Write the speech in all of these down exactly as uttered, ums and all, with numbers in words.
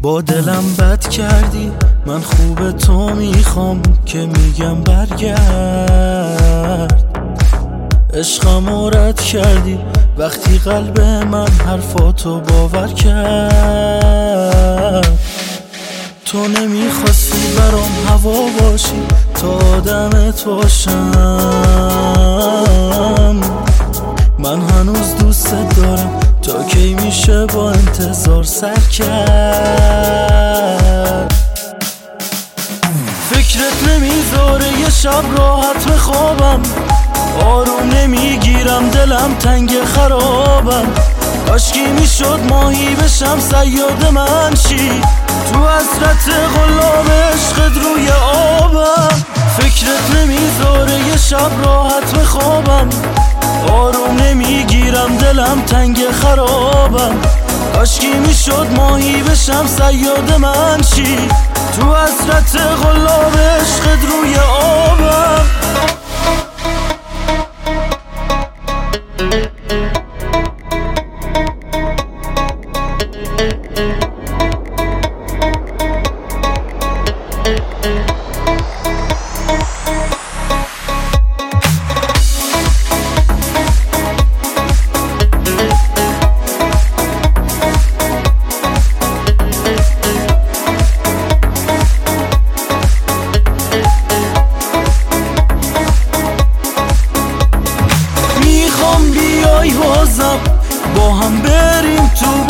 با دلم بد کردی، من خوب تو میخوام که میگم برگرد. عشقم رد کردی وقتی قلب من حرفاتو باور کرد. تو نمیخواستی برام هوا باشی تا آدمت باشم. من هنوز دوست دارم، تا کی میشه با انتظار سر کرد. فکرت نمیذاره یه شب راحت بخوابم، آروم نمیگیرم دلم تنگ خرابم. کاشکی میشد ماهی بشم صیاد من چی، تو حسرت غلام عشقت روی آبم. فکرت نمیذاره یه شب راحت بخوابم، آروم نمیگیرم دلم تنگ خرابم. کاشکی میشد ماهی بشم صیاد من چی، تو حسرت غلام عشقت روی آبم. بازم با هم بریم تو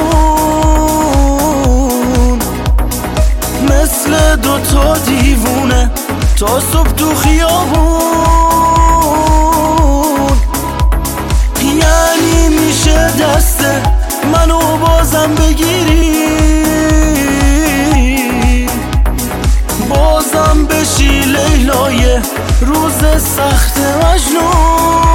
بارون، مثل دوتا دیوونه تا صبح تو خیابون. یعنی میشه دست منو بازم بگیری، بازم بشی لیلای روز سخت مجنون.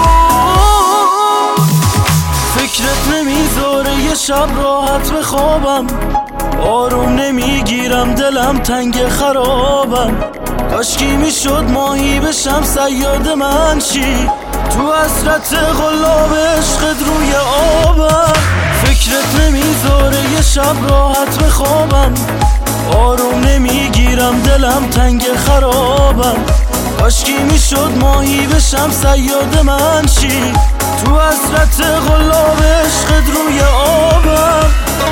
فکرت نمیذاره یه شب راحت بخوابم، آروم نمیگیرم دلم تنگ خرابم. کاشکی میشد ماهی بشم صیاد من چی، تو حسرت غلام عشقت روی آبم. فکرت نمیذاره یه شب راحت بخوابم، آروم نمیگیرم دلم تنگ خرابم. کاشکی میشد ماهی بشم صیاد من چی، تو حسرت غلام عشقت روی آبم.